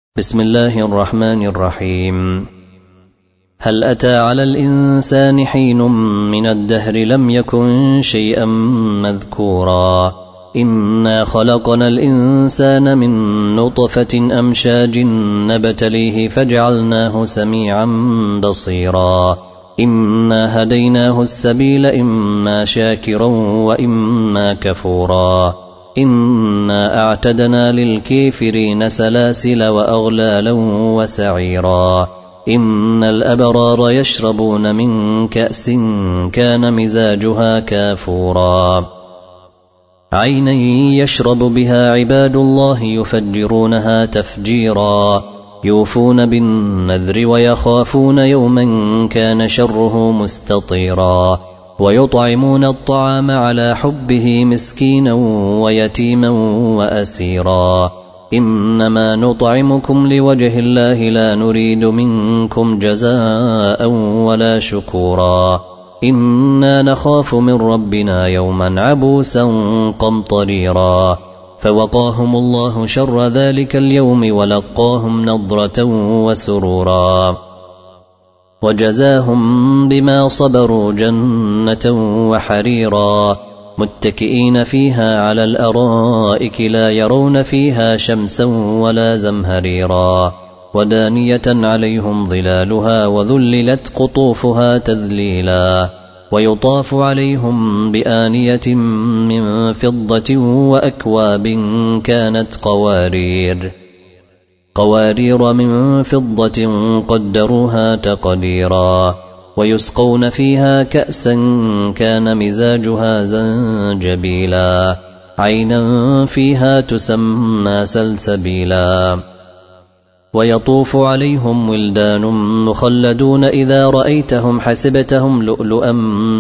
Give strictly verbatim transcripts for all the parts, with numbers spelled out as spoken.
بسم الله الرحمن الرحيم. هل أتى على الإنسان حين من الدهر لم يكن شيئا مذكورا إنا خلقنا الإنسان من نطفة أمشاج نبتليه فجعلناه سميعا بصيرا إنا هديناه السبيل إما شاكرا وإما كفورا إنا أعتدنا للكافرين سلاسل وأغلالا وسعيرا إن الأبرار يشربون من كأس كان مزاجها كافورا عينا يشرب بها عباد الله يفجرونها تفجيرا يوفون بالنذر ويخافون يوما كان شره مستطيرا ويطعمون الطعام على حبه مسكينا ويتيما وأسيرا إنما نطعمكم لوجه الله لا نريد منكم جزاء ولا شكورا إنا نخاف من ربنا يوما عبوسا قمطريرا فوقاهم الله شر ذلك اليوم ولقاهم نضرة وسرورا وجزاهم بما صبروا جنة وحريرا متكئين فيها على الأرائك لا يرون فيها شمسا ولا زمهريرا ودانية عليهم ظلالها وذللت قطوفها تذليلا ويطاف عليهم بآنية من فضة وأكواب كانت قوارير قوارير من فضة قدروها تقديرا ويسقون فيها كأسا كان مزاجها زنجبيلا عينا فيها تسمى سلسبيلا ويطوف عليهم ولدان مخلدون إذا رأيتهم حسبتهم لؤلؤا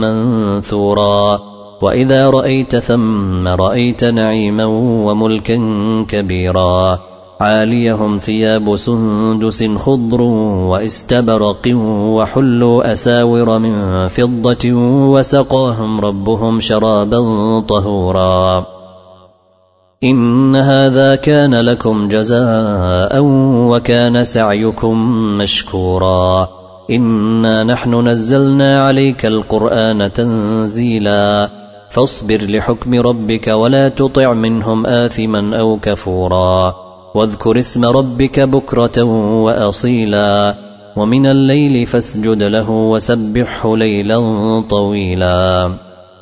منثورا وإذا رأيت ثم رأيت نعيما وملكا كبيرا عاليهم ثياب سندس خضر واستبرق وحلوا أساور من فضة وسقاهم ربهم شرابا طهورا إن هذا كان لكم جزاء وكان سعيكم مشكورا إنا نحن نزلنا عليك القرآن تنزيلا فاصبر لحكم ربك ولا تطع منهم آثما أو كفورا واذكر اسم ربك بكرة وأصيلا ومن الليل فاسجد له وسبحه ليلا طويلا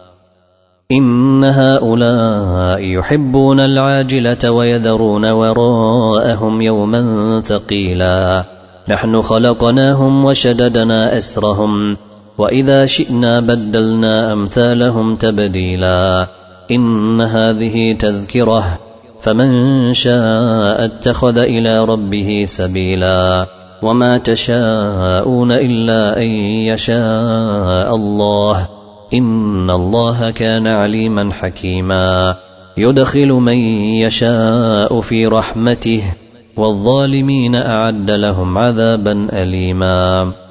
إن هؤلاء يحبون العاجلة ويذرون وراءهم يوما ثقيلا نحن خلقناهم وشددنا أسرهم وإذا شئنا بدلنا أمثالهم تبديلا إن هذه تذكرة فمن شاء اتخذ إلى ربه سبيلا وما تشاءون إلا أن يشاء الله إن الله كان عليما حكيما يدخل من يشاء في رحمته والظالمين أعد لهم عذابا أليما.